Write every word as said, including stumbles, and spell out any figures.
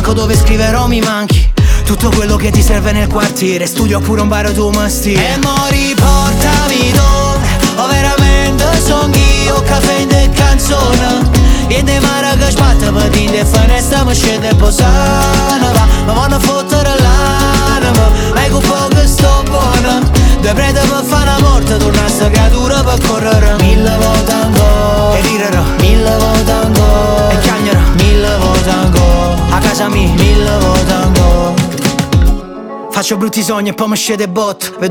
banco dove scriverò mi manchi. Tutto quello che ti serve nel quartiere, studio oppure un bar tu mestiere. E mo riportami dove ho veramente son io, caffè in de canzone. Viene mare che sbatte per dire e finestra mi scende e posana. Va, ma vanno a fottere l'anima, ma con poco sto buono. Due prete per fare una morte, torna sta creatura per correre. Mille volte ancora, e rirerò mille volte ancora, e chiagnerò mille volte ancora, a casa mia mille volte ancora. Faccio brutti sogni e poi mi scende bot.